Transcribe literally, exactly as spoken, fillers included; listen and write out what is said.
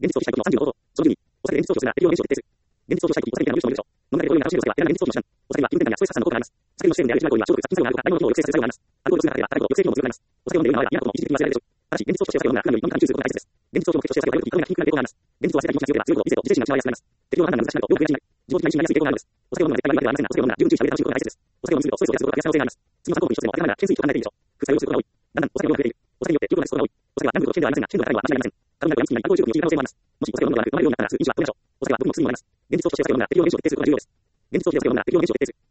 現実逃避したい時のさんじゅうの方法。そのじゅうに、お酒で現実逃避をするなら適用現象を決定する。現実逃避したい時、お酒的な有償の有償。飲みながらで飲みながら楽しむお酒は、やらない現実逃避を手段。お酒は運転感やストレス発散の効果があります。酒の成分である内部行為は消毒殺菌作用があるほか、大脳の機能を抑制する作用があります。アルコールを少なければ、高いと抑制機能も強くなります。お酒を飲んでいる場合は、嫌なことも一時的に忘れられるでしょう。ただし、現実逃避をしている酒を飲むなら、普段より飲み方に注意することが大切です。現実逃避を目的として酒を飲むとき、顔が筋肉な抵抗があります。現実を忘れたり気持ちが強ければ、強いほど理性と理性心が失われやすくなります。適量判断が難しくなると、要求が気になる。自動的な意識になりやすい傾向があるのです。お酒を飲むのは絶対に悪いわけではありませんが、お酒を飲むなら十分注意してあげて楽しむことが大切です。お酒を飲みすぎるとストレスを減らせることが大切です。お酒を飲みすぎるとストレスを減らすことが一つのアルコール一つでも頭が懸垂と考えていいでしょう。副作用することが多い。だんだんお酒の量が増えている。お酒によって良くなる人が多い。お酒は何度と危険ではありませんが、危険度が高いのは間違いありません。体の中で病みつきになり、アルコール中毒に陥る可能性もあります。もしお酒を飲むのではなく、飲まれるようになったら、すぐ飲酒は止めましょう。お酒は毒も薬にもなります。現実逃避をしてお酒を飲むなら適量現象を決定することが重要です。現実逃避をしてお酒を飲むなら適量現象を決定する。